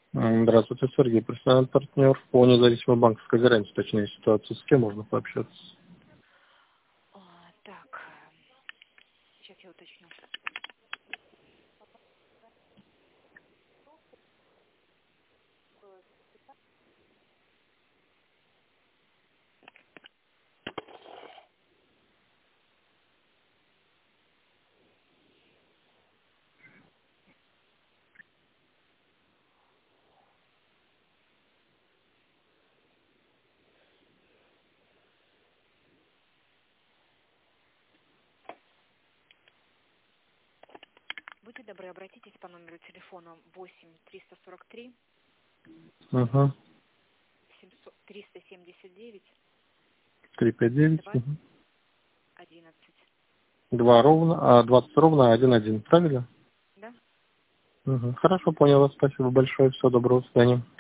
Здравствуйте, Сергей, профессиональный партнер по независимой банковской гарантии, точнее ситуацию, с кем можно пообщаться? Так, сейчас я уточню. Будьте добры, обратитесь по номеру телефона 8-343 Угу. 379 359, 11. 2 ровно, 20 ровно, 1-1, правильно? Да? Хорошо, понял вас, спасибо большое, всего доброго, до свидания.